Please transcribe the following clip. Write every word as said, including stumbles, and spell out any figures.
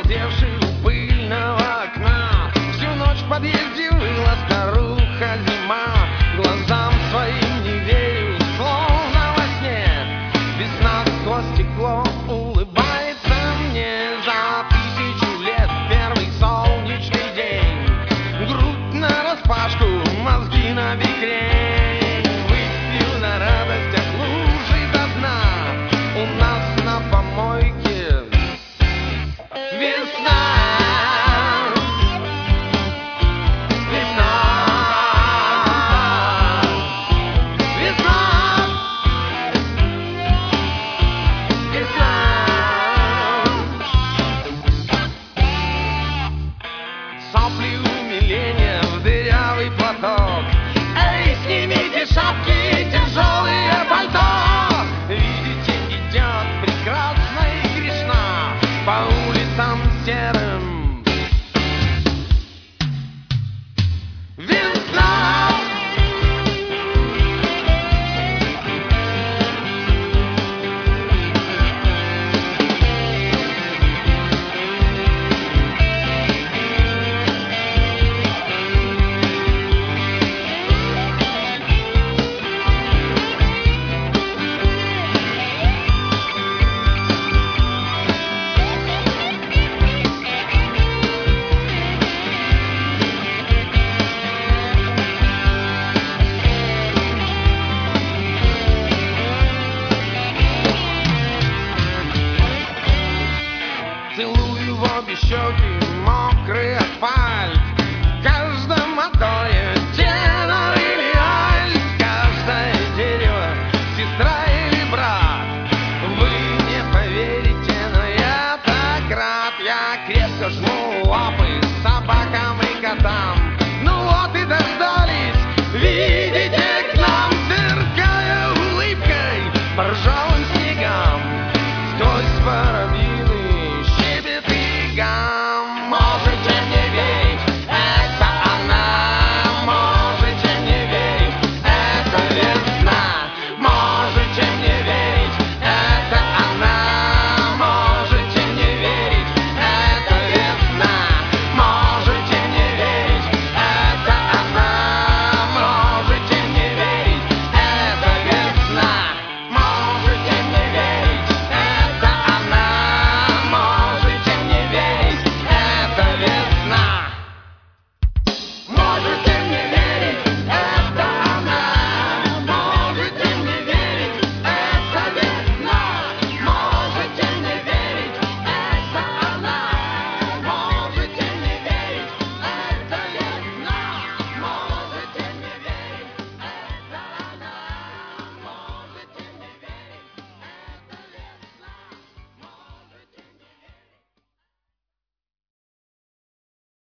обалдевший у пыльного окна. Всю ночь в подъезде выла старуха зима. Глазам своим не верю, словно во сне. Весна сквозь стекло улыбается мне. За тысячу лет первый солнечный день. Грудь нараспашку, мозги на бекрень. Выпью на радостях лужи до дна. У нас на помойке весна. Весна. Весна. Весна. Сопли умиления в дырявый платок. Эй, снимите шапки, тяжелые пальто. Видите, идет прекрасно и грешна по улицам серым весна. Целую в обе щеки, мокрые